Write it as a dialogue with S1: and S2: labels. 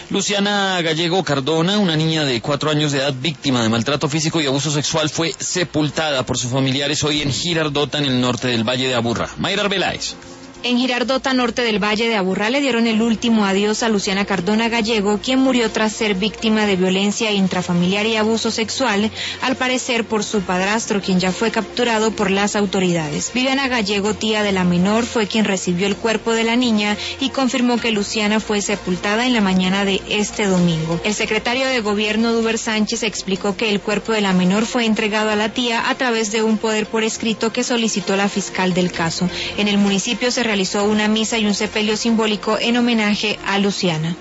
S1: Luciana Gallego Cardona, una niña de 4 años de edad víctima de maltrato físico y abuso sexual, fue sepultada por sus familiares hoy en Girardota, en el norte del Valle de Aburrá. Mayra Arbeláez.
S2: En Girardota, norte del Valle de Aburrá, le dieron el último adiós a Luciana Cardona Gallego, quien murió tras ser víctima de violencia intrafamiliar y abuso sexual, al parecer por su padrastro, quien ya fue capturado por las autoridades. Viviana Gallego, tía de la menor, fue quien recibió el cuerpo de la niña y confirmó que Luciana fue sepultada en la mañana de este domingo. El secretario de Gobierno, Duber Sánchez, explicó que el cuerpo de la menor fue entregado a la tía a través de un poder por escrito que solicitó la fiscal del caso. En el municipio se realizó una misa y un sepelio simbólico en homenaje a Luciana.